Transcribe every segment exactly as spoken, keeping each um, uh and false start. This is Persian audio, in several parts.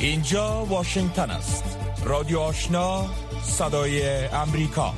اینجا واشنگتن است. رادیو آشنا، صدای امریکا.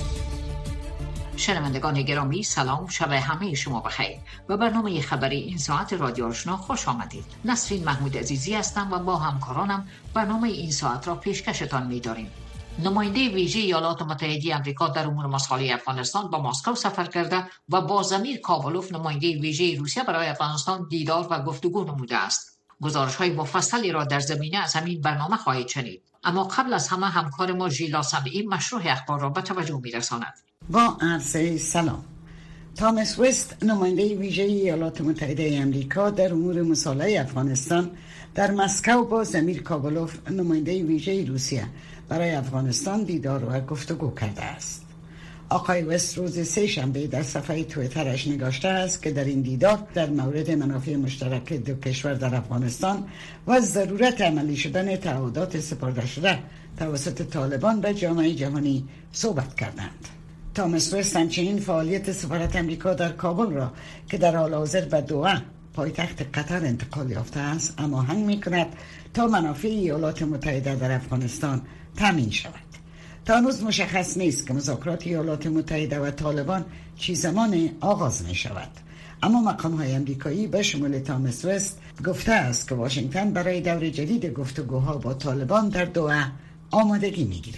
شنوندگان گرامی سلام، شب همه شما بخیر. به برنامه خبری این ساعت رادیو آشنا خوش آمدید. نسرین محمود عزیزی هستم و با همکارانم برنامه این ساعت را پیشکشتان می‌داریم. نماینده ویژه ایالات متحده آمریکا در امور مسائل افغانستان با مسکو سفر کرده و با زمیر کاولوف نماینده ویژه روسیه برای افغانستان دیدار و گفتگو نموده است. گزارش‌های مفصلی را در زمینه از همین برنامه خواهید شنید. اما قبل از همه همکار ما ژیلا سمعی مشروع اخبار را به توجه می‌رساند. با عرض سلام. تامس وست نماینده ویژه ایالات متحده آمریکا در امور مسائل افغانستان در مسکو با زمیر کاولوف نماینده ویژه روسیه برای افغانستان دیدار و گفتگو کرده است. آقای وست روز سه شنبه در صفحه توییترش نگاشته است که در این دیدار در مورد منافع مشترک دو کشور در افغانستان و ضرورت عملی شدن تعهدات سپرده شده توسط طالبان به جامعه جهانی صحبت کردند. تامس وست همچنین فعالیت سفارت امریکا در کابل را که در حال حاضر به دوحه پایتخت قطر انتقال یافته است هماهنگ می‌کند تا منافع ایالات متحده در افغانستان تامین شود. تا هنوز مشخص نیست که مذاکرات ایالات متحده و طالبان چه زمان آغاز می شود، اما مقام‌های آمریکایی به شمول تامس وست گفته است که واشنگتن برای دور جدید گفتگوها با طالبان در دوحه آمادگی می‌گیرد.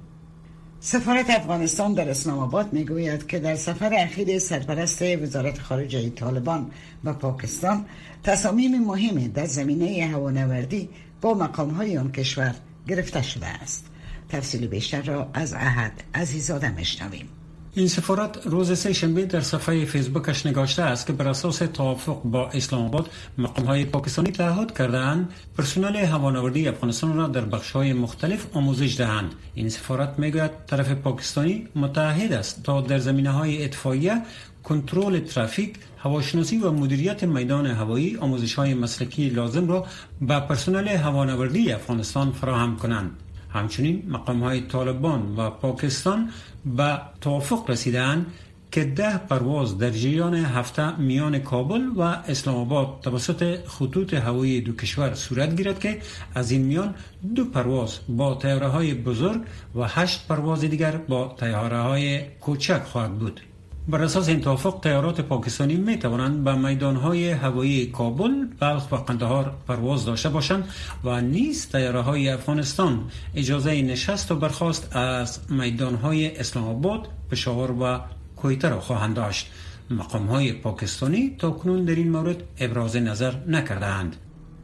سفارت افغانستان در اسلام آباد میگوید که در سفر اخیر سرپرست وزارت خارجه طالبان به پاکستان تصامیم مهمی در زمینه هوانوردی با مقام‌های آن کشور گرفته شده است. تفصیل بیشتر را از احد عزیزاده میشنویم. این سفارت روز سه شنبه در صفحه فیسبوکش نگاشته است که بر اساس توافق با اسلام آباد مقام‌های پاکستانی تعهد کرده‌اند پرسنل هوانوردی افغانستان را در بخش‌های مختلف آموزش دهند. این سفارت میگوید طرف پاکستانی متعهد است تا در زمینه‌های اطفائیه، کنترل ترافیک، هواشناسی و مدیریت میدان هوایی آموزش‌های مسلکی لازم را به پرسنل هوانوردی افغانستان فراهم کنند. همچنین مقام‌های طالبان و پاکستان به توافق رسیدند که ده پرواز در جریان هفته میان کابل و اسلام آباد توسط خطوط هوایی دو کشور صورت گیرد که از این میان دو پرواز با طیاره‌های بزرگ و هشت پرواز دیگر با طیاره‌های کوچک خواهد بود. بر اساس این توافق طیارات پاکستانی می توانند به میدانهای هوایی کابل، بلخ و قندهار پرواز داشته باشند و نیز طیاره‌های افغانستان اجازه نشست و برخاست از میدانهای اسلام آباد، پشاور و کویته را خواهند داشت. مقام‌های پاکستانی تاکنون در این مورد ابراز نظر نکردند.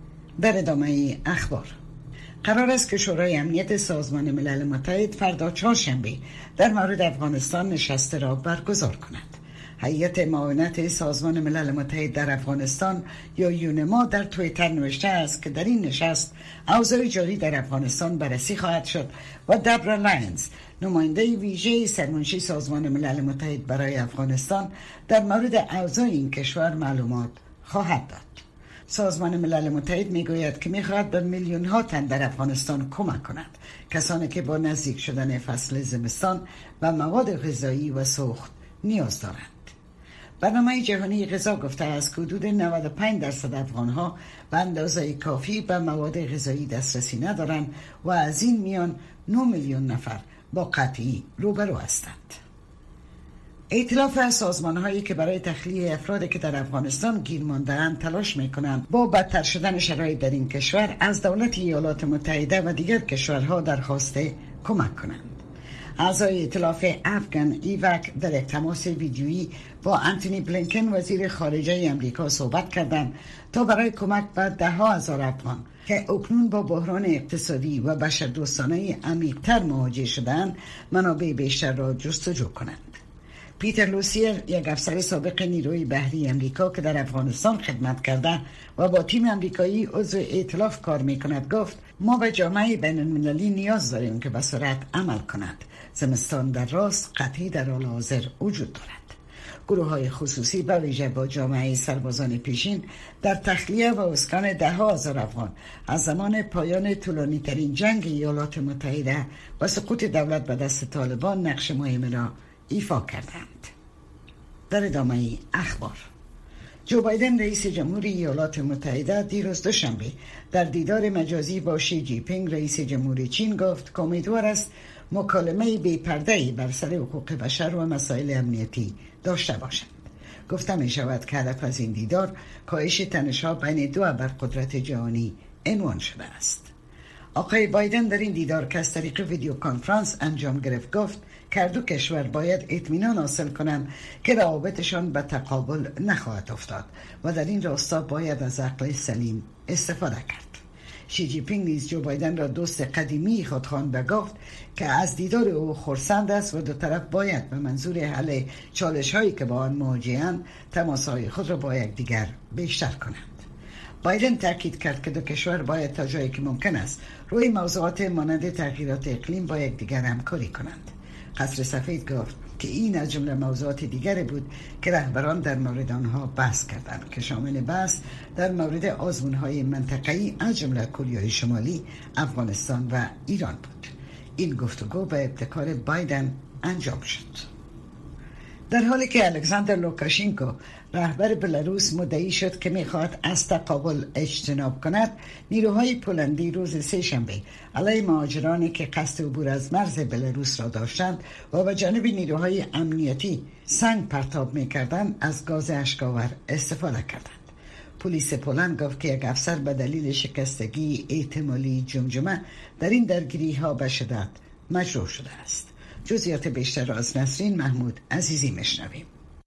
در ادامه اخبار قرار است که شورای امنیت سازمان ملل متحد فردا چهارشنبه در مورد افغانستان نشست را برگزار کند. هیئت معاونت سازمان ملل متحد در افغانستان یا یونما در توییتر نوشته است که در این نشست اوضاع جاری در افغانستان بررسی خواهد شد و دبرا لاینز نماینده ویژه سرمنشی سازمان ملل متحد برای افغانستان در مورد اوضاع این کشور معلومات خواهد داد. سازمان ملل متحد میگوید که میخواهد به میلیون ها تن در افغانستان کمک کند، کسانی که با نزدیک شدن فصل زمستان و مواد غذایی و سوخت نیاز دارند. برنامه جهانی غذا گفته است که حدود نود و پنج درصد افغانها به اندازه کافی به مواد غذایی دسترسی ندارند و از این میان نه میلیون نفر با قحطی روبرو هستند. ائتلاف سازمان‌هایی که برای تخلیه افرادی که در افغانستان گیر مانده‌اند تلاش می‌کنند با بدتر شدن شرایط در این کشور از دولت ایالات متحده و دیگر کشورها درخواست کمک کنند. اعضای ائتلاف افغان ایوک در یک تماس ویدیویی با انتونی بلینکن وزیر خارجه آمریکا صحبت کردند تا برای کمک به ده ها هزار افغان که اکنون با بحران اقتصادی و بشردوستانه عمیق‌تر مواجه شدند منابع بیشتر را جستجو کنند. پیتر لوسیر، یک افسر سابق نیروی بحری امریکا که در افغانستان خدمت کرده و با تیم امریکایی عضو ائتلاف کار میکند، گفت ما به جامعه بین المللی نیاز داریم که به سرعت عمل کند. زمستان در راست قطعی در حال حاضر وجود دارد. گروه های خصوصی به ویژه با جامعه سربازان پیشین در تخلیه و اسکان ده ها هزار افغان از زمان پایان طولانی ترین جنگ ایالات متحده و سقوط دولت به دست طالبان نقش مهمی را ایفا کردند. در ادامه اخبار جو بایدن رئیس جمهوری ایالات متحده دیروز دوشنبه در دیدار مجازی با شی جی پینگ رئیس جمهوری چین گفت که امیدوار است مکالمه بی پرده‌ای بر سر حقوق بشر و مسائل امنیتی داشته باشد. گفته می شود که هدف از این دیدار کاهش تنش‌ها بین دو ابرقدرت جهانی عنوان شده است. آقای بایدن در این دیدار که از طریق ویدیو کانفرانس انجام گرفت گفت که دو کشور باید اطمینان حاصل کنند که روابطشان به تقابل نخواهد افتاد و در این راستا باید از عقل سلیم استفاده کرد. شی جی پینگ نیز جو بایدن را دوست قدیمی خود خواند و گفت که از دیدار او خرسند است و دو طرف باید به منظور حل چالش هایی که با آن مواجه‌اند تماس‌های خود را با یکدیگر بیشتر کنند. بایدن تاکید کرد که دو کشور باید تا جایی که ممکن است روی موضوعات مانند تغییرات اقلیم با یکدیگر همکاری کنند. قصر سفید گفت که این از جمله موضوعات دیگری بود که رهبران در مورد آنها بحث کردند که شامل بحث در مورد آزمون‌های منطقه‌ای از جمله کره شمالی، افغانستان و ایران بود. این گفتگو به ابتکار بایدن انجام شد. در حالی که الکساندر لوکاشنکو رهبر بلاروس مدعی شد که می‌خواهد از تقابل اجتناب کند، نیروهای پولندی روز سه‌شنبه علیه مهاجرانی که قصد عبور از مرز بلاروس را داشتند و به جانب نیروهای امنیتی سنگ پرتاب می‌کردند از گاز اشک‌آور استفاده کردند. پلیس پولند گفت که یک افسر به دلیل شکستگی احتمالی جمجمه در این درگیری‌ها به شدت مجروح شده است. جزئیات بیشتر را از نسرین محمود عزیزی میشنویم.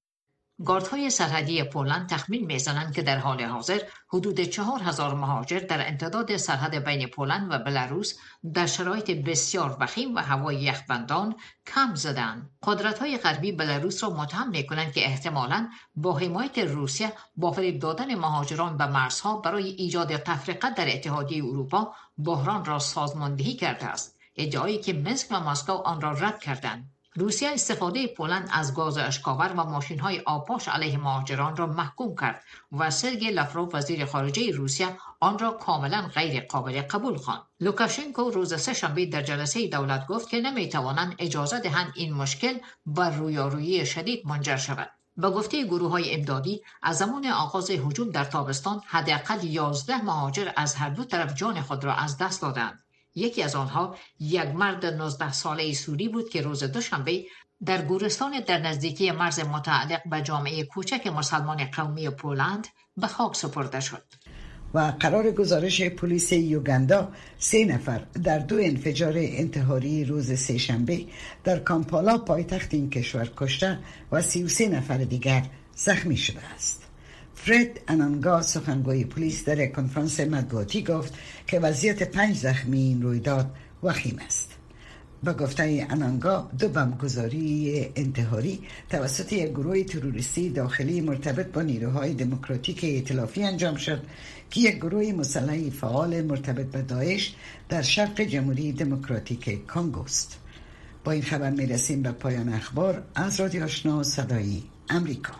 گاردهای سرحدی پولند تخمین میزنند که در حال حاضر حدود چهار هزار مهاجر در امتداد سرحد بین پولند و بلاروس در شرایط بسیار وخیم و هوای یخبندان کم زدند. قدرت‌های غربی بلاروس را متهم می‌کنند که احتمالاً با حمایت روسیه با فریب دادن مهاجران به مرزها برای ایجاد تفرقه در اتحادیه اروپا بحران را سازماندهی کرده است. ادعایی که منسک و مسکو آن را رد کردند. روسیه استفاده پولند از گاز اشک‌آور و ماشین‌های آبپاش علیه مهاجران را محکوم کرد و سرگئی لاوروف وزیر خارجه روسیه آن را کاملا غیر قابل قبول خواند. لوکاشنکو روز سه‌شنبه در جلسه دولت گفت که نمی‌توانند اجازه دهند این مشکل به رویارویی شدید منجر شود. به گفته گروه‌های امدادی از زمان آغاز هجوم در تابستان حداقل یازده مهاجر از هر دو طرف جان خود را از دست دادند. یکی از آنها یک مرد نوزده ساله سوری بود که روز دوشنبه در گورستان در نزدیکی مرز متعلق به جامعه کوچک مسلمان قومی پولند به خاک سپرده شد. و قرار گزارش پلیس یوگاندا سه نفر در دو انفجار انتحاری روز سه‌شنبه در کامپالا پایتخت این کشور کشته و سی و سه نفر دیگر زخمی شده است. فرد انانگا سخنگوی پلیس در کنفرانس مطبوعاتی گفت که وضعیت پنج زخمی این رویداد وخیم است. با گفته انانگا دو بمبگذاری انتحاری توسط یک گروه تروریستی داخلی مرتبط با نیروهای دموکراتیک ائتلافی انجام شد که یک گروه مسلح فعال مرتبط به داعش در شرق جمهوری دموکراتیک کانگو است. با این خبر میرسیم به پایان اخبار از رادیو آشنا صدای امریکا.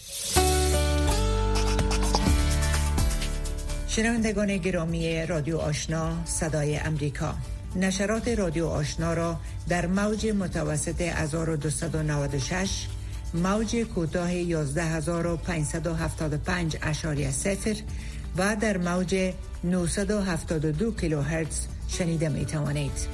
شنوندگان گرامی رادیو آشنا صدای امریکا، نشرات رادیو آشنا را در موج متوسط هزار و دویست و نود و شش، موج کوتاه یازده هزار و پانصد و هفتاد و پنج اشاری صفر و در موج نهصد و هفتاد و دو کیلوهرتز شنیده می توانید.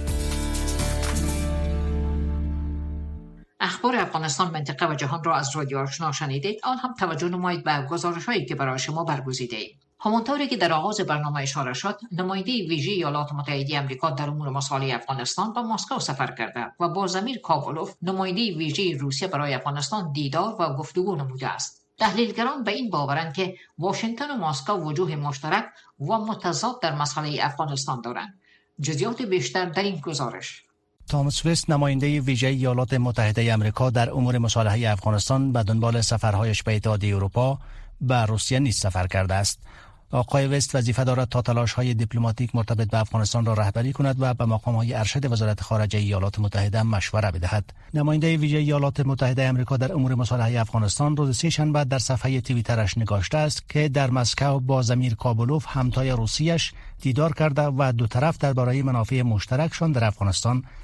اخبار افغانستان، منطقه و جهان را از رادیو آشنا شنیدید. آن هم توجه نمایید به گزارش‌هایی که برای شما برگزیده‌ایم. همانطوری که در آغاز برنامه اشاره شد، نماینده ویژه ایالات متحده آمریکا در امور مصالح افغانستان به مسکو سفر کرده و با زمیر کابولوف، نماینده ویژه روسیه برای افغانستان دیدار و گفتگو نموده است. تحلیلگران به این باورند که واشنگتن و مسکو وجوه مشترک و متضاد در مسئله افغانستان دارند. جزئیات بیشتر در این گزارش. تامس وست، نماینده ویژه ایالات متحده آمریکا در امور مصالحه افغانستان، به دنبال سفرهایش به اتحادیه اروپا به روسیه نیز سفر کرده است. آقای وست وظیفه دارد تا تلاش‌های دیپلماتیک مرتبط به افغانستان را رهبری کند و به مقام‌های ارشد وزارت خارجه ایالات متحده مشوره بدهد. نماینده ویژه ایالات متحده آمریکا در امور مصالحه افغانستان روز سه‌شنبه در صفحه توییترش نگاشته است که در مسکو با زمیر کابولوف، همتای روسیش، دیدار کرده و دو طرف درباره منافع مشترکشان در افغانستان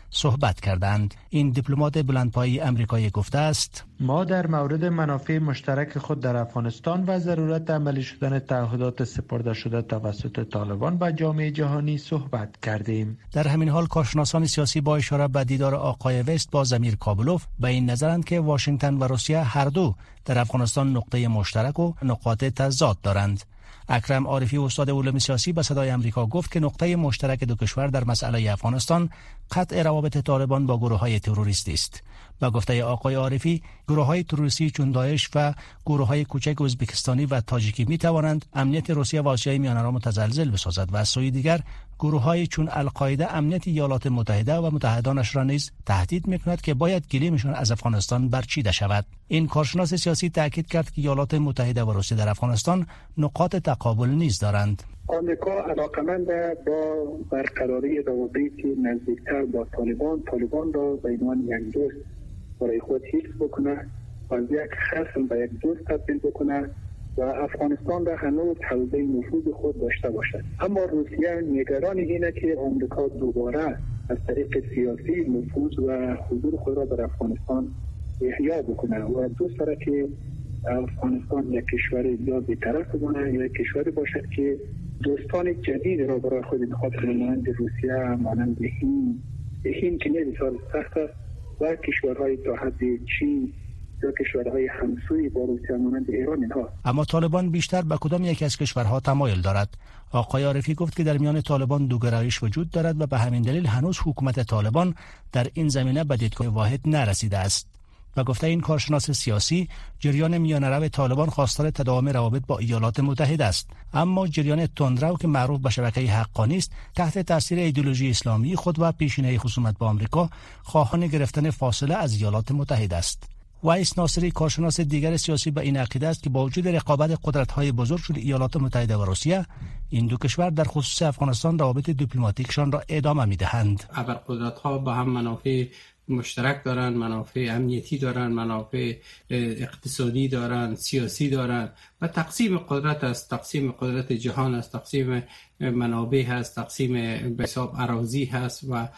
صحبت کردند. این دیپلمات بلندپایه آمریکایی گفته است: ما در مورد منافع مشترک خود در افغانستان و ضرورت عملی شدن تعهدات سپرده شده توسط طالبان به جامعه جهانی صحبت کردیم. در همین حال کارشناسان سیاسی با اشاره به دیدار آقای وست با زمیر کابلوف به این نظرند که واشنگتن و روسیه هر دو در افغانستان نقطه مشترک و نقاط تضاد دارند. اکرم عارفی استاد علوم سیاسی به صدای آمریکا گفت که نقطه مشترک دو کشور در مسئله افغانستان قطع روابط طالبان با گروه‌های تروریستی است. با گفته آقای عارفی، گروه‌های تروریستی چون داعش و گروه‌های کوچک ازبکستانی و تاجیکی می‌توانند امنیت روسیه و آسیای میانه را متزلزل بسازد و از سوی دیگر گروه‌های چون القاعده امنیت ایالات متحده و متحدانش را نیز تهدید می‌کند که باید گلیمشان از افغانستان برچیده شود. این کارشناس سیاسی تاکید کرد که ایالات متحده و روسیه در افغانستان نقاط تقابل نیز دارند. آمریکا علاقمند با برقراری روابطی نزدیکتر با طالبان طالبان را به عنوان یک دوست برای خود حفظ بکنه و از یک خصم به یک دوست تبدیل بکنه و افغانستان را هنوز حوزه نفوذ خود داشته باشد. اما روسیه نگران اینه که آمریکا دوباره از طریق سیاسی نفوذ و حضور خود را در افغانستان احیا بکنه و دوست داره که افغانستان یک کشور یا بی‌طرف بمونه یا یک کشوری باشد که دوستان جدید را برای خود انتخاب کنه، مانند روسیه، مانند هند هند که بسیار سخت است و کشورهای تا حد چین یا کشورهای همسوی با روسیه مانند ایران اینها. اما طالبان بیشتر به کدام یک از کشورها تمایل دارد؟ آقای عارفی گفت که در میان طالبان دو گرایش وجود دارد و به همین دلیل هنوز حکومت طالبان در این زمینه به دیدگاه واحد نرسیده است. و گفته این کارشناس سیاسی، جریان میانه‌رو طالبان خواستار تداوم روابط با ایالات متحده است، اما جریان تندرو که معروف به شبکه حقانی است تحت تاثیر ایدئولوژی اسلامی خود و پیشینه خصومت با آمریکا خواهان گرفتن فاصله از ایالات متحده است. وایس ناصری کارشناس دیگر سیاسی به این عقیده است که با وجود رقابت قدرت‌های بزرگ شده ایالات متحده و روسیه، این دو کشور در خصوص افغانستان روابط دیپلماتیکشان را ادامه می‌دهند. ابرقدرت‌ها با هم منافع مشترک دارن، منافع امنیتی دارن، منافع اقتصادی دارن، سیاسی دارن و تقسیم قدرت است، تقسیم قدرت جهان است، تقسیم منابع هست، تقسیم به حساب اراضی هست و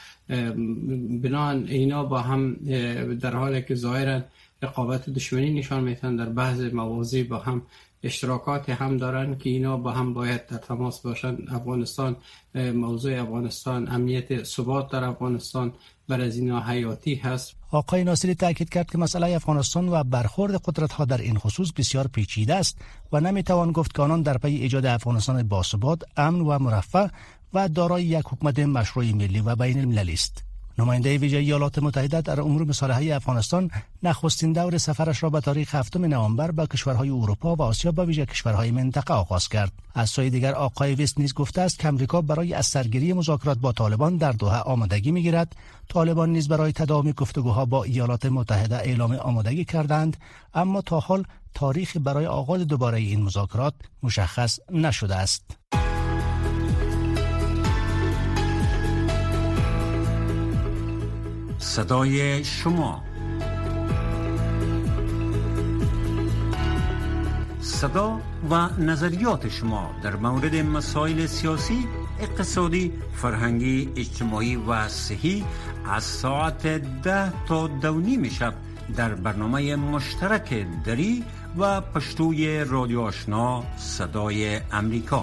بنان اینا با هم در حالی که ظاهرا رقابت و دشمنی نشان میدن، در بعض مواضع با هم اشتراکات هم دارن که اینا با هم باید در تماس باشن. افغانستان، موضوع افغانستان، امنیت ثبات در افغانستان بر از اینا حیاتی هست. آقای ناصری تاکید کرد که مسئله افغانستان و برخورد قدرت‌ها در این خصوص بسیار پیچیده است و نمیتوان گفت که آنان در پی ایجاد افغانستان باثبات، امن و مرفه و دارای یک حکومت مشروع ملی و بین المللی است. نماینده ویژه ایالات متحده در امور مصالحه افغانستان نخستین دور سفرش را به تاریخ هفتم نوامبر به کشورهای اروپا و آسیا به ویژه کشورهای منطقه آغاز کرد. از سوی دیگر آقای وست نیز گفته است که آمریکا برای از سرگیری مذاکرات با طالبان در دوحه آمادگی می‌گیرد. طالبان نیز برای تداوم گفتگوها با ایالات متحده اعلام آمادگی کردند، اما تا حال تاریخی برای آغاز دوباره این مذاکرات مشخص نشده است. صدای شما، صدا و نظریات شما در مورد مسائل سیاسی، اقتصادی، فرهنگی، اجتماعی و صحی از ساعت ده تا دو نیم شب در برنامه مشترک دری و پشتوی رادیو آشنا صدای امریکا.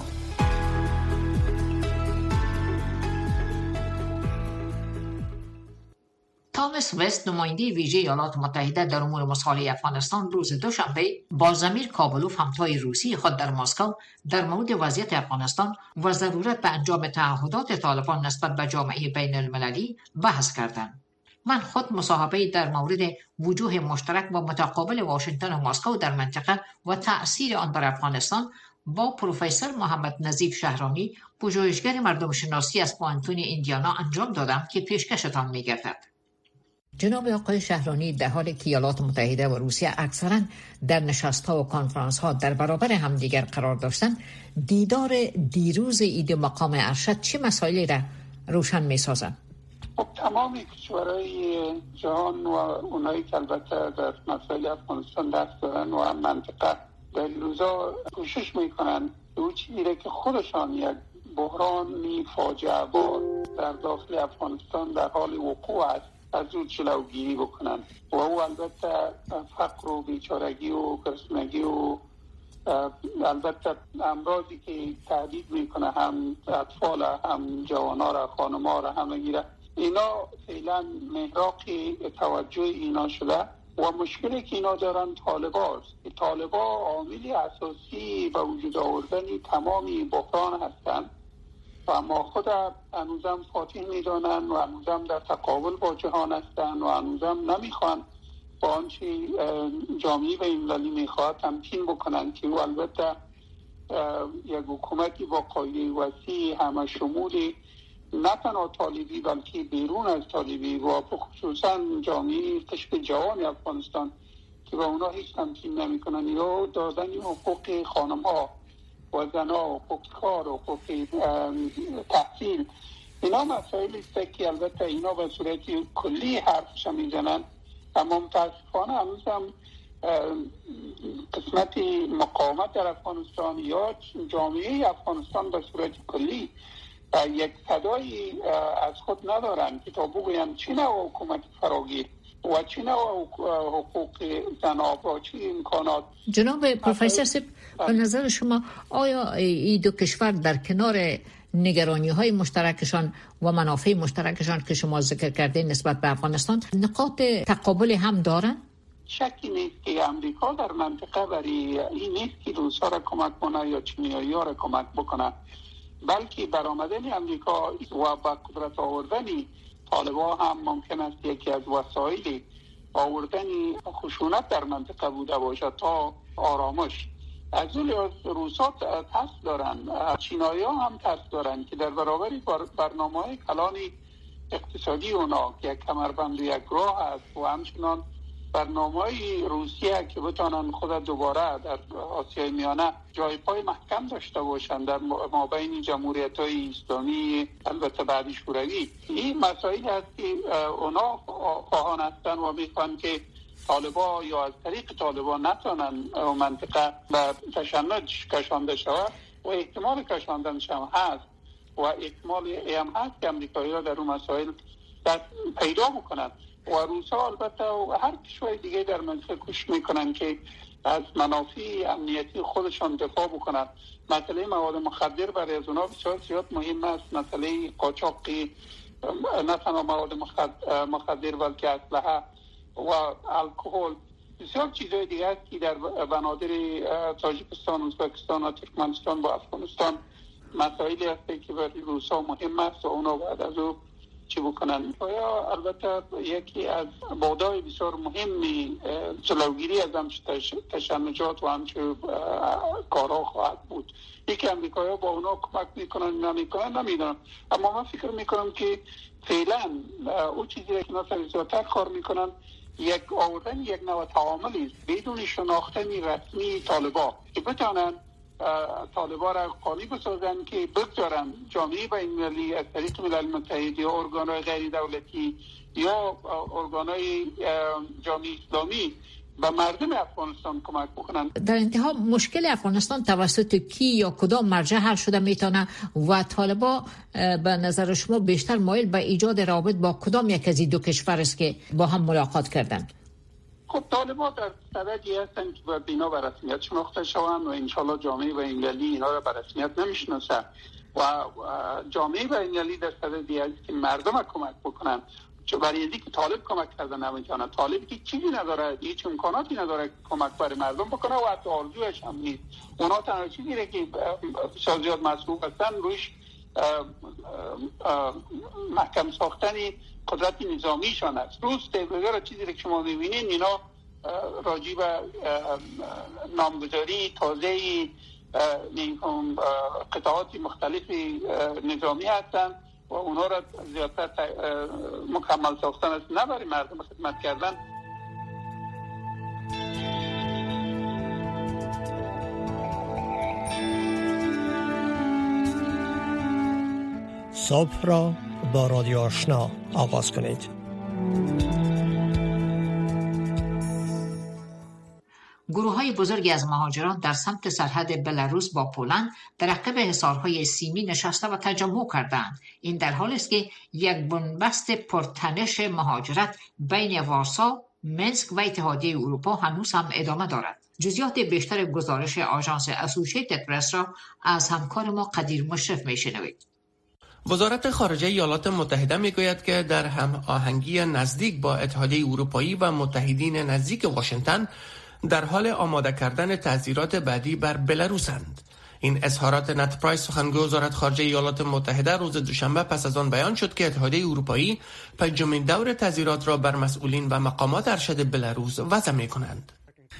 تامس وست، نماینده ویژه ایالات متحده در امور مصالحه افغانستان، روز دوشنبه با زمیر کابلوف همتای روسی خود در مسکو در مورد وضعیت افغانستان و ضرورت به انجام تعهدات طالبان نسبت به جامعه بین المللی بحث کردند. من خود مصاحبه در مورد وجوه مشترک و متقابل واشنگتن و مسکو در منطقه و تأثیر آن بر افغانستان با پروفسور محمد نظیف شهرانی، پژوهشگر مردم شناسی از پوانتون ایندیانا انجام دادم که پیشکشتان می‌گردد. جناب آقای شهرانی، در حالی که ایالات متحده و روسیه اکثرا در نشست‌ها و کنفرانس‌ها در برابر همدیگر قرار داشتند، دیدار دیروز عید مقام ارشد چه مسائلی را روشن می‌سازد؟ خب تمام کشورهای جهان و اونایی که البته در مسائل افغانستان دست دارن و هم منطقه در این روزا کوشش میکنن به اون چیزی که خودشان یک بحرانی فاجعه بار در داخل افغانستان در حال وقوع است از او جلوگیری بکنن و او البته فقر و بیچارگی و گرسنگی و البته امراضی که تهدید میکنه هم اطفال هم جوانان را خانم‌ها را همه گیره، اینا فعلا محراق توجه اینا شده و مشکلی که اینا دارن طالبان است. طالبان عاملی اساسی به وجود آوردن تمامی بحران هستند و ما خود هنوزم فاتح میدانن و هنوزم در تقابل با جهان هستند و هنوزم نمیخوان با آنچه جامعه بین‌المللی میخواد تمکین بکنن که او البته یک حکومتی با قاعده وسیع همه شمولی نه تنها طالبی بلکه بیرون از طالبی و خصوصا جامعه قشر جوان افغانستان که با اونا هیچ تمکین نمی کنن یا دادن حقوق خانم ها و زن ها، حقوق کار و حقوق تحصیل، اینا مسائلی است که البته اینا به صورت کلی حرفش میزنن، اما متاسفانه هنوز هم قسمت مقاومت در افغانستان یا جامعه افغانستان به صورت کلی یک صدایی از خود ندارن که تا بگویم چی نوع حکومت فراگیر و چی نوع حقوق زنان و چی امکانات. جناب پروفسور سیب، به نظر شما آیا این دو کشور در کنار نگرانی های مشترکشان و منافع مشترکشان که شما ذکر کردین نسبت به افغانستان نقاط تقابل هم دارن؟ شکی نیست که امریکا در منطقه برای این نیست که روسا را کمک کنه یا چینیایی ها را کمک بکنه، بلکه برآمدن امریکا و با قدرت آوردن طالبان هم ممکن است یکی از وسایل آوردن خشونت در منطقه بوده باشد تا آرامش. از اون لحاظ روسا تست دارن، چینایی ها هم تست دارن که در برابر برنامه های کلان اقتصادی اونا که یک کمربند و یک راه است و همچنان برنامه های روسیه که بتانن خود دوباره در آسیای میانه جای پای محکم داشته باشن در مابین جمهوریت های اسلامی البته بعد شوروی، این مسائل هست که اونا خواهان هستن و میخوان که طالبان یا از طریق طالبان نتونن منطقه به تشنج کشانده شود و احتمال کشاندنش هم هست و احتمال هم هست که امریکایی ها در اون مسائل دست پیدا بکنن و روسا البته و هر کشور دیگه در منطقه کوشش میکنن که از منافع امنیتی خودشان دفاع بکنن. مسئله مواد مخدر برای از اونا بسیار زیاد مهم است، مسئله قاچاقی نه تنها مواد مخدر بلکه اسلحه و الکل، بسیار چیزهای دیگه است که در بنادر تاجیکستان، ازبکستان و ترکمنستان با افغانستان مسائلی هست که برای روسا مهم است و اونا باید از او چی بکنن. یا البته یکی از بودای بسیار مهمی جلوگیری از همچه تشنجات و همچه کارها خواهد بود. یکی امریکایی با اونا کمک میکنن نمیکنن نمیدونم، اما من فکر میکنم که فعلا او چیزی که اینا سریزاتر کار میکنن یک آوردن یک نوع تعاملی است بدون شناختن رسمی طالبان که بتانن طالبان را قانی بسازن که بگذارن جامعه بین‌المللی از طریق ملل متحد یا ارگان‌های غیر دولتی یا ارگان‌های جامعه اسلامی به مردم افغانستان کمک بکنن. در انتها مشکل افغانستان توسط کی یا کدام مرجع حل شده میتونه و طالبان به نظر شما بیشتر مایل به ایجاد روابط با کدام یک از این دو کشور است که با هم ملاقات کردند؟ خب طالبان در صددی هستن که باید اینا به رسمیت شناخته شوند و انشالله جامعه بین‌المللی اینا را به رسمیت نمیشناسه و جامعه بین‌المللی در صددی هست که مردم کمک بکنن. چون برای اینکه که طالب کمک کردن نمیتونه، طالب که چیزی نداره، هیچ امکاناتی نداره کمک برای مردم بکنه و حتی آرزویش هم نیست. اونا تنها چیزی که بسیار زیاد مصروف هستن روش محکم ساختن قدرت نظامیشان است. روز تلویزیون چیزی که شما میبینین اینا راجع به نامگذاری تازه قطعات مختلف نظامی هستن و اونا را زیادتر مکمل ساختن است، نه برای مردم خدمت کردن. صبح را با رادیو آشنا آغاز کنید. گروه‌های بزرگی از مهاجران در سمت سرحد بلاروس با پولند در عقب حصارهای سیمی نشسته و تجمع کردند. این در حالی است که یک بنبست پرتنش مهاجرت بین وارسا، منسک و اتحادیه اروپا هنوز هم ادامه دارد. جزئیات بیشتر گزارش آژانس اسوسییتد پرس را از همکار ما قدیر مشرف میشنوید. وزارت خارجه ایالات متحده میگوید که در هم آهنگی نزدیک با اتحادیه اروپایی و متحدین نزدیک واشنگتن در حال آماده کردن تعزیرات بعدی بر بلاروسند. این اظهارات نت پرایس سخنگوی وزارت خارجه ایالات متحده روز دوشنبه پس از آن بیان شد که اتحادیه اروپایی پنجمین دور تعزیرات را بر مسئولین و مقامات ارشد بلاروس وضع می‌کنند.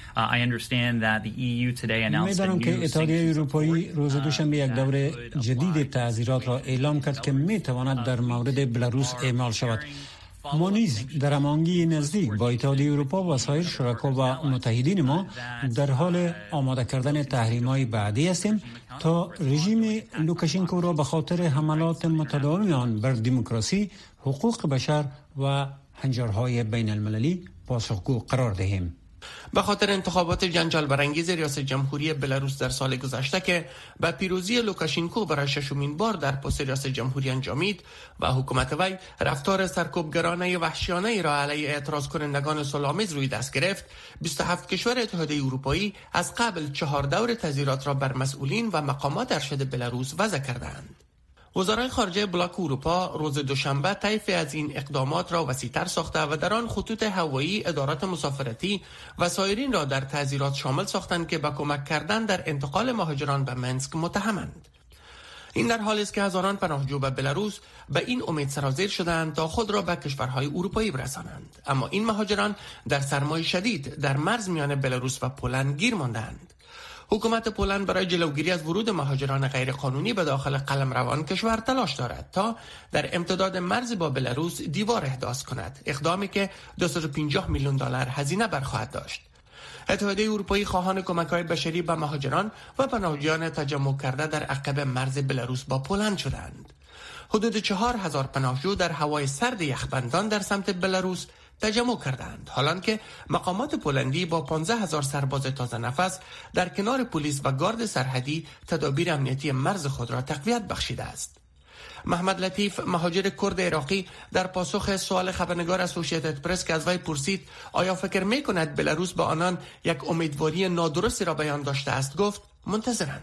می‌دانم که اتحادیه اروپایی روز دوشنبه یک دور جدید تعزیرات را اعلام کرد که می‌تواند در مورد بلاروس اعمال شود. ما نیز در هماهنگی نزدیک با اتحادیه اروپا و سایر شرکا و متحدین ما در حال آماده کردن تحریم‌های بعدی هستیم تا رژیم لوکاشنکو را به خاطر حملات متداوم آن بر دموکراسی، حقوق بشر و هنجارهای بین المللی پاسخگو قرار دهیم. به خاطر انتخابات جنجال برانگیز ریاست جمهوری بلاروس در سال گذشته که به پیروزی لوکاشنکو برای ششمین بار در پست ریاست جمهوری انجامید و حکومت وی رفتار سرکوبگرانه وحشیانه را علیه اعتراض کنندگان صلح‌آمیز روی دست گرفت، بیست و هفت کشور اتحادیه اروپایی از قبل چهار دور تعزیرات را بر مسئولین و مقامات ارشد بلاروس وضع کردند. وزرای خارجه بلاک اروپا روز دوشنبه طیفی از این اقدامات را وسیع‌تر ساخته و در آن خطوط هوایی، ادارات مسافرتی و سایرین را در تعزیرات شامل ساختند که به کمک کردن در انتقال مهاجران به منسک متهمند. این در حالی است که هزاران پناهجو به بلاروس به این امید سرازیر شدند تا خود را به کشورهای اروپایی برسانند، اما این مهاجران در سرمای شدید در مرز میان بلاروس و پولند گیر ماندند. حکومت پولند برای جلوگیری از ورود مهاجران غیرقانونی به داخل قلمروان کشور تلاش دارد تا در امتداد مرز با بلاروس دیوار احداث کند، اقدامی که دویست و پنجاه میلیون دلار هزینه برخواهد داشت. اتحادیه اروپایی خواهان کمک‌های بشری به مهاجران و پناهجویان تجمع کرده در عقب مرز بلاروس با پولند شدند. حدود چهار هزار پناهجو در هوای سرد یخبندان در سمت بلاروس تجمع کردند، حالان که مقامات پولندی با پانزده هزار سرباز تازه نفس در کنار پلیس و گارد سرحدی تدابیر امنیتی مرز خود را تقویت بخشیده است. محمد لطیف، مهاجر کرد عراقی، در پاسخ سوال خبرنگار اسوسییتد پرس که از وی پرسید آیا فکر می‌کند بلاروس با آنان یک امیدواری نادرستی را بیان داشته است، گفت منتظرند.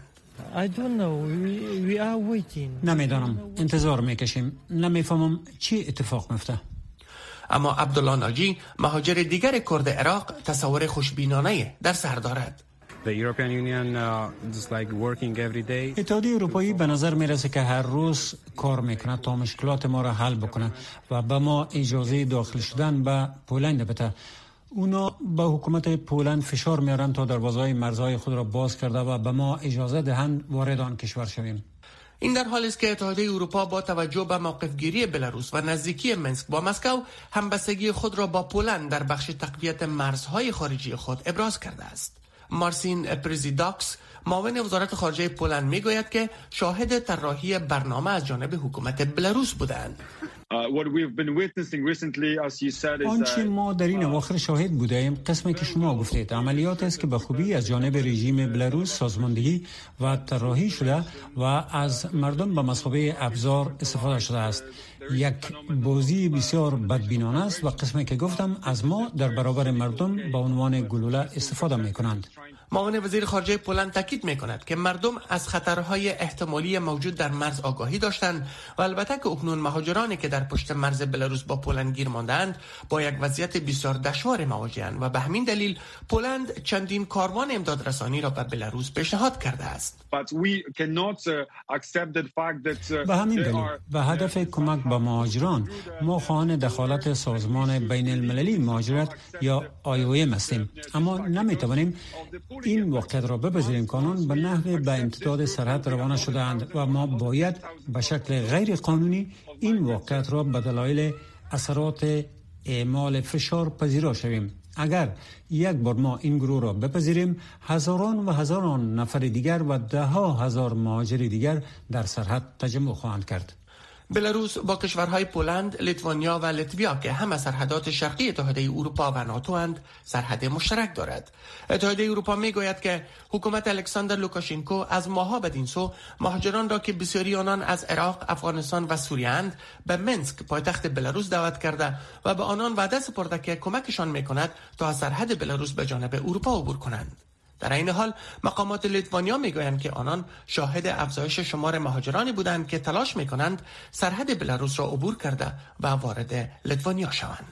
نمیدانم، انتظار میکشیم. نمیفهمم چی اتفاق میفته. اما عبدالله ناجی، مهاجر دیگر کرد عراق، تصور خوشبینانه در سر دارد. اتحادیه اروپایی به نظر میرسه که هر روز کار میکنه تا مشکلات ما را حل بکنه و به ما اجازه داخل شدن به پولند بده. اونا به حکومت پولند فشار میارن تا دروازه‌های مرزهای خود را باز کرده و به ما اجازه دهند وارد آن کشور شویم. این در حالی است که اتحادیه اروپا با توجه به موقفگیری بلاروس و نزدیکی منسک با مسکو، همبستگی خود را با پولند در بخش تقویت مرزهای خارجی خود ابراز کرده است. مارسین پرزیداکس، معاون وزارت خارجه پولند، میگوید که شاهد طراحی برنامه از جانب حکومت بلاروس بودند. آنچه ما در این اواخر شاهد بودیم قسمی که شما گفتید عملیات است که به خوبی از جانب رژیم بلاروس سازماندهی و طراحی شده و از مردم به مثابه ابزار استفاده شده است. یک بازی بسیار بدبینانه است و قسمی که گفتم از ما در برابر مردم به عنوان گلوله استفاده می کنند. معاون وزیر خارجه پولند تاکید می‌کند که مردم از خطرهای احتمالی موجود در مرز آگاهی داشتند و البته که اکنون مهاجرانی که در پشت مرز بلاروس با پولند گیر ماندند با یک وضعیت بسیار دشوار مواجه‌اند و به همین دلیل پولند چندین کاروان امدادرسانی را به بلاروس پیشنهاد کرده است. به همین دلیل به هدف کمک به مهاجران ما خواهان دخالت سازمان بین المللی مهاجرت یا آی او ام هستیم، اما نمی‌توانیم این واقعیت را بپذیریم که آنان به نحو به امتداد سرحد روانه شده‌اند و ما باید به شکل غیر قانونی این واقعیت را به دلایل اثرات اعمال فشار پذیرا شویم. اگر یک بار ما این گروه را بپذیریم، هزاران و هزاران نفر دیگر و ده ها هزار مهاجر دیگر در سرحد تجمع خواهند کرد. بلاروس با کشورهای پولند، لیتوانیا و لیتویا که همه سرحدات شرقی اتحادیه اروپا و ناتو اند، سرحد مشترک دارد. اتحادیه اروپا میگوید که حکومت الکساندر لوکاشنکو از ماه‌ها بدین سو مهاجران را که بسیاری آنان از عراق، افغانستان و سوریه اند به منسک پایتخت بلاروس دعوت کرده و به آنان وعده سپرده که کمکشان میکند تا از سرحد بلاروس به جانب اروپا عبور کنند. در این حال مقامات لیتوانیا میگویند که آنان شاهد افزایش شمار مهاجرانی بودند که تلاش میکنند سرحد بلاروس را عبور کرده و وارد لیتوانیا شوند.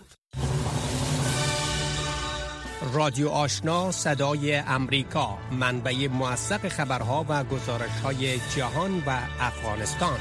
رادیو آشنا صدای امریکا، منبع موثق خبرها و گزارش‌های جهان و افغانستان.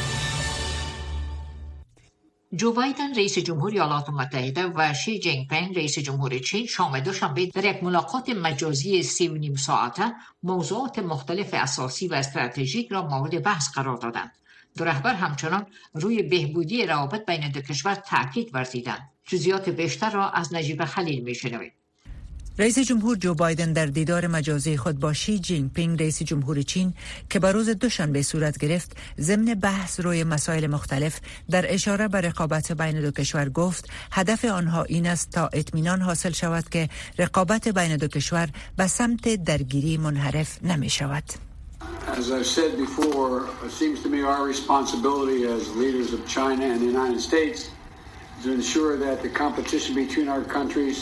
جو بایدن رئیس جمهوری ایالات متحده و شی جینگ پینگ رئیس جمهوری چین شام دوشنبه در یک ملاقات مجازی سی و نیم ساعته موضوعات مختلف اساسی و استراتژیک را مورد بحث قرار دادند. دو رهبر همچنان روی بهبودی روابط بین دو کشور تاکید ورزیدند. جزئیات بیشتر را از نجیب خلیل میشنوید. رئیس جمهور جو بایدن در دیدار مجازی خود با شی جینگ پینگ رئیس جمهور چین که بر روز دوشنبه صورت گرفت، ضمن بحث روی مسائل مختلف در اشاره به رقابت بین دو کشور گفت هدف آنها این است تا اطمینان حاصل شود که رقابت بین دو کشور به سمت درگیری منحرف نمی شود. As I've said before, it seems to me our responsibility as leaders of China and the United States to ensure that the competition between our countries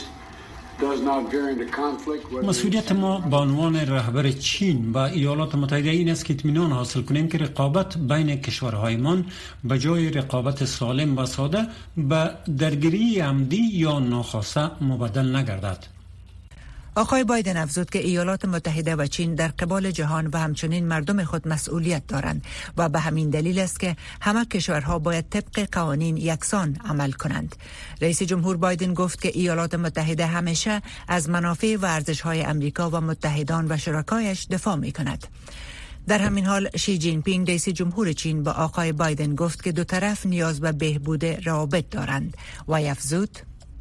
مسئولیت ما به عنوان رهبر چین و ایالات متحده این است که اطمینان حاصل کنیم که رقابت بین کشورهایمان به جای رقابت سالم و ساده به درگیری عمدی یا ناخواسته مبدل نگردد. آقای بایدن افزود که ایالات متحده و چین در قبال جهان و همچنین مردم خود مسئولیت دارند و به همین دلیل است که همه کشورها باید طبق قوانین یکسان عمل کنند. رئیس جمهور بایدن گفت که ایالات متحده همیشه از منافع و ارزش‌های امریکا و متحدان و شرکایش دفاع می‌کند. در همین حال شی جین پینگ رئیس جمهور چین با آقای بایدن گفت که دو طرف نیاز به بهبود روابط دارند و افزود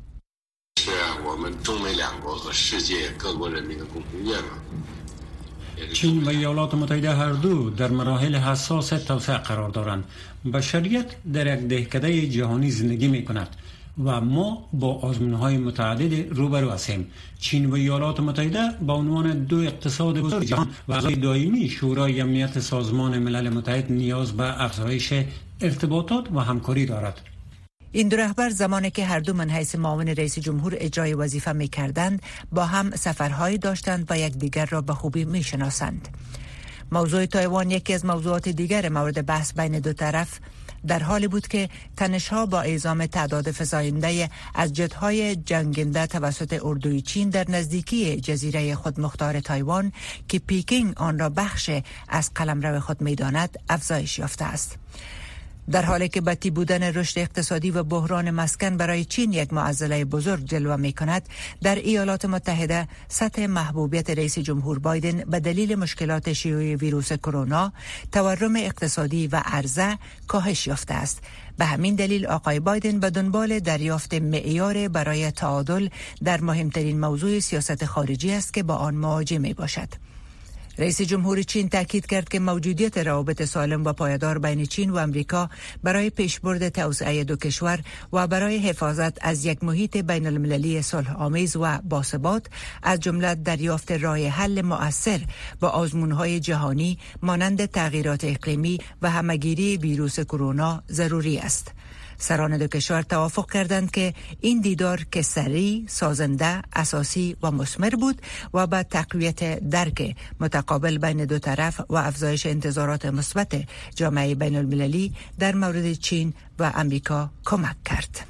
چین و ایالات متحده هر دو در مراحل حساس توسعه قرار دارند. بشریت در یک دهکده جهانی زندگی می کند و ما با آزمون‌های متعدد روبرو هستیم. چین و ایالات متحده به عنوان دو اقتصاد بزرگ جهان و اعضای دائمی شورای امنیت سازمان ملل متحد نیاز به افزایش ارتباطات و همکاری دارد. این دو رهبر زمانی که هر دو من حیث معاون رئیس جمهور اجرای وظیفه می کردند با هم سفرهایی داشتند و یکدیگر را به خوبی می شناسند. موضوع تایوان یکی از موضوعات دیگر مورد بحث بین دو طرف در حالی بود که تنش‌ها با اعزام تعداد فزاینده از جت‌های جنگنده توسط اردوی چین در نزدیکی جزیره خودمختار تایوان که پیکینگ آن را بخش از قلمرو خود می‌داند افزایش یافته است. در حالی که بطی بودن رشد اقتصادی و بحران مسکن برای چین یک معضله بزرگ جلوه می کند، در ایالات متحده سطح محبوبیت رئیس جمهور بایدن به دلیل مشکلات شیوع ویروس کرونا، تورم اقتصادی و عرضه کاهش یافته است. به همین دلیل آقای بایدن به دنبال دریافت معیار برای تعادل در مهمترین موضوع سیاست خارجی است که با آن مواجه می باشد. رئیس جمهور چین تاکید کرد که موجودیت روابط سالم و پایدار بین چین و امریکا برای پیشبرد توسعه دو کشور و برای حفاظت از یک محیط بین المللی صلح آمیز و باثبات از جمله دریافت راه حل مؤثر با آزمون‌های جهانی مانند تغییرات اقلیمی و همه‌گیری ویروس کرونا ضروری است. سران دو کشور توافق کردند که این دیدار که سریع، سازنده، اساسی و مثمر بود و به تقویت درک متقابل بین دو طرف و افزایش انتظارات مثبت جامعه بین المللی در مورد چین و امریکا کمک کرد.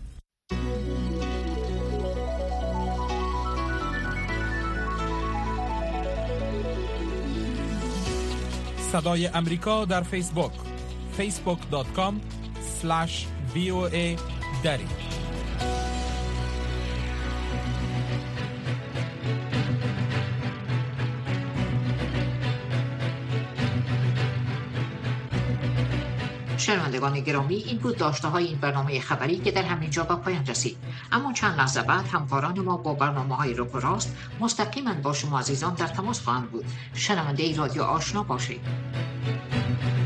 صدای امریکا در فیسبوک فیسبوک دات کام سلش وی او ای دری. شنوندگان گرامی، این بود داشته های این برنامه خبری که در همین جا به پایان رسید. اما چند لحظه بعد همکاران ما با برنامه های رو راست مستقیما با شما عزیزان در تماس خواهند بود. شنونده رادیو آشنا باشید.